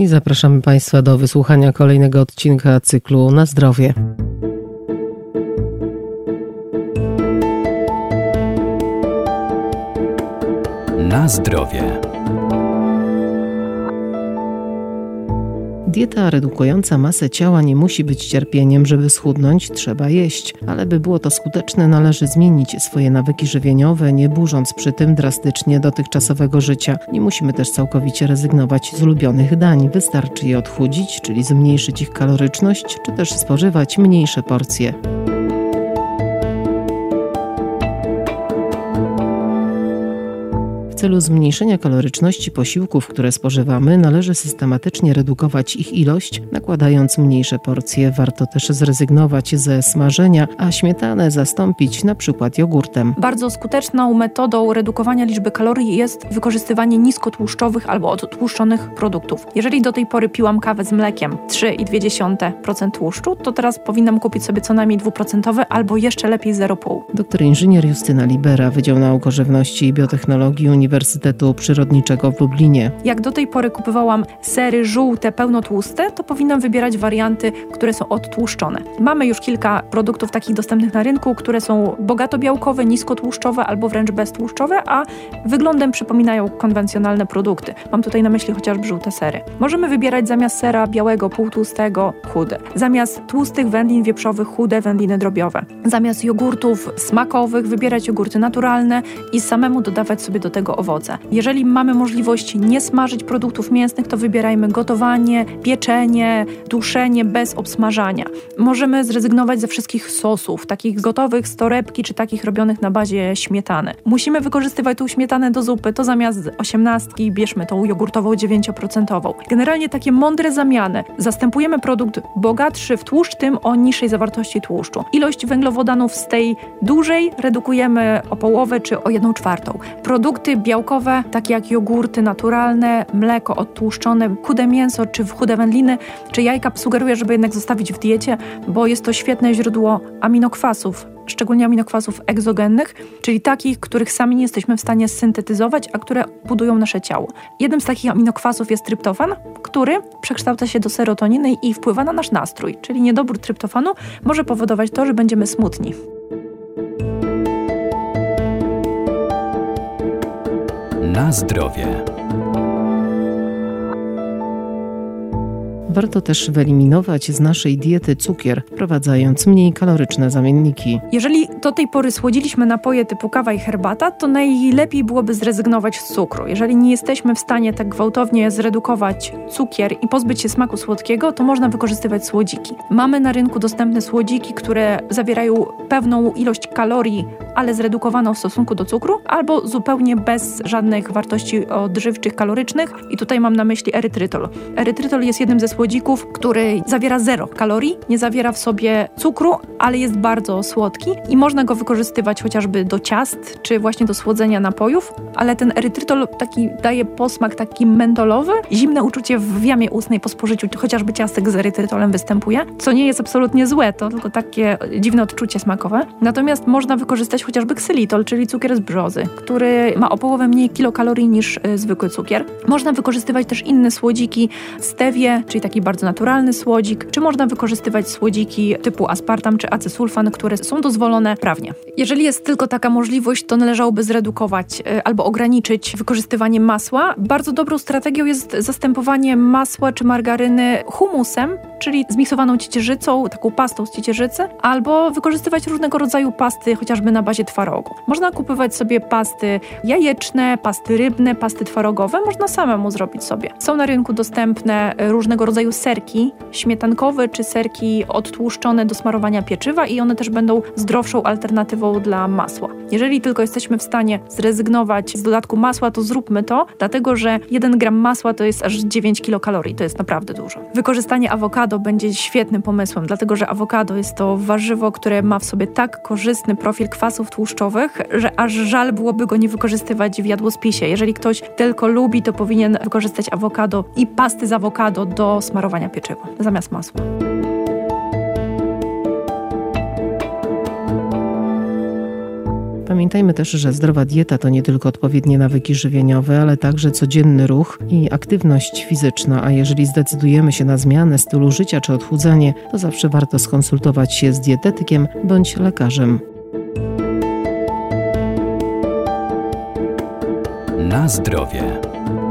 I zapraszamy Państwa do wysłuchania kolejnego odcinka cyklu Na zdrowie. Na zdrowie. Dieta redukująca masę ciała nie musi być cierpieniem. Żeby schudnąć, trzeba jeść. Ale by było to skuteczne, należy zmienić swoje nawyki żywieniowe, nie burząc przy tym drastycznie dotychczasowego życia. Nie musimy też całkowicie rezygnować z ulubionych dań. Wystarczy je odchudzić, czyli zmniejszyć ich kaloryczność, czy też spożywać mniejsze porcje. W celu zmniejszenia kaloryczności posiłków, które spożywamy, należy systematycznie redukować ich ilość, nakładając mniejsze porcje. Warto też zrezygnować ze smażenia, a śmietanę zastąpić na przykład jogurtem. Bardzo skuteczną metodą redukowania liczby kalorii jest wykorzystywanie niskotłuszczowych albo odtłuszczonych produktów. Jeżeli do tej pory piłam kawę z mlekiem 3,2% tłuszczu, to teraz powinnam kupić sobie co najmniej 2% albo jeszcze lepiej 0,5%. Doktor inżynier Justyna Libera, Wydział Nauk o Żywności i Biotechnologii Uniwersytetu Przyrodniczego w Lublinie. Jak do tej pory kupowałam sery żółte, pełnotłuste, to powinnam wybierać warianty, które są odtłuszczone. Mamy już kilka produktów takich dostępnych na rynku, które są bogato białkowe, niskotłuszczowe albo wręcz beztłuszczowe, a wyglądem przypominają konwencjonalne produkty. Mam tutaj na myśli chociażby żółte sery. Możemy wybierać zamiast sera białego, półtłustego, chude. Zamiast tłustych wędlin wieprzowych, chude wędliny drobiowe. Zamiast jogurtów smakowych wybierać jogurty naturalne i samemu dodawać sobie do tego owoce. Jeżeli mamy możliwość nie smażyć produktów mięsnych, to wybierajmy gotowanie, pieczenie, duszenie bez obsmażania. Możemy zrezygnować ze wszystkich sosów, takich gotowych z torebki, czy takich robionych na bazie śmietany. Musimy wykorzystywać tą śmietanę do zupy, to zamiast 18 bierzmy tą jogurtową 9%. Generalnie takie mądre zamiany. Zastępujemy produkt bogatszy w tłuszcz tym o niższej zawartości tłuszczu. Ilość węglowodanów z tej dużej redukujemy o połowę czy o 1/4. Produkty białkowe, takie jak jogurty naturalne, mleko odtłuszczone, chude mięso, czy chude wędliny, czy jajka, sugeruję, żeby jednak zostawić w diecie, bo jest to świetne źródło aminokwasów, szczególnie aminokwasów egzogennych, czyli takich, których sami nie jesteśmy w stanie syntetyzować, a które budują nasze ciało. Jednym z takich aminokwasów jest tryptofan, który przekształca się do serotoniny i wpływa na nasz nastrój, czyli niedobór tryptofanu może powodować to, że będziemy smutni. Na zdrowie. Warto też wyeliminować z naszej diety cukier, wprowadzając mniej kaloryczne zamienniki. Jeżeli do tej pory słodziliśmy napoje typu kawa i herbata, to najlepiej byłoby zrezygnować z cukru. Jeżeli nie jesteśmy w stanie tak gwałtownie zredukować cukier i pozbyć się smaku słodkiego, to można wykorzystywać słodziki. Mamy na rynku dostępne słodziki, które zawierają pewną ilość kalorii, ale zredukowaną w stosunku do cukru, albo zupełnie bez żadnych wartości odżywczych, kalorycznych. I tutaj mam na myśli erytrytol. Erytrytol jest jednym ze słodzików, który zawiera 0 kalorii, nie zawiera w sobie cukru, ale jest bardzo słodki i można go wykorzystywać chociażby do ciast, czy właśnie do słodzenia napojów, ale ten erytrytol taki daje posmak taki mentolowy, zimne uczucie w jamie ustnej po spożyciu, chociażby ciastek z erytrytolem występuje, co nie jest absolutnie złe, to tylko takie dziwne odczucie smakowe. Natomiast można wykorzystać chociażby ksylitol, czyli cukier z brzozy, który ma o połowę mniej kilokalorii niż zwykły cukier. Można wykorzystywać też inne słodziki, stevię, czyli taki bardzo naturalny słodzik, czy można wykorzystywać słodziki typu aspartam czy acesulfan, które są dozwolone prawnie. Jeżeli jest tylko taka możliwość, to należałoby zredukować albo ograniczyć wykorzystywanie masła. Bardzo dobrą strategią jest zastępowanie masła czy margaryny humusem, czyli zmiksowaną ciecierzycą, taką pastą z ciecierzycy, albo wykorzystywać różnego rodzaju pasty, chociażby na bazie twarogu. Można kupować sobie pasty jajeczne, pasty rybne, pasty twarogowe, można samemu zrobić sobie. Są na rynku dostępne różnego rodzaju serki śmietankowe czy serki odtłuszczone do smarowania pieczywa i one też będą zdrowszą alternatywą dla masła. Jeżeli tylko jesteśmy w stanie zrezygnować z dodatku masła, to zróbmy to, dlatego że 1 gram masła to jest aż 9 kilokalorii, to jest naprawdę dużo. Wykorzystanie awokado będzie świetnym pomysłem, dlatego że awokado jest to warzywo, które ma w sobie tak korzystny profil kwasów tłuszczowych, że aż żal byłoby go nie wykorzystywać w jadłospisie. Jeżeli ktoś tylko lubi, to powinien wykorzystać awokado i pasty z awokado do smarowania pieczywa zamiast masła. Pamiętajmy też, że zdrowa dieta to nie tylko odpowiednie nawyki żywieniowe, ale także codzienny ruch i aktywność fizyczna, a jeżeli zdecydujemy się na zmianę stylu życia czy odchudzanie, to zawsze warto skonsultować się z dietetykiem bądź lekarzem. Na zdrowie.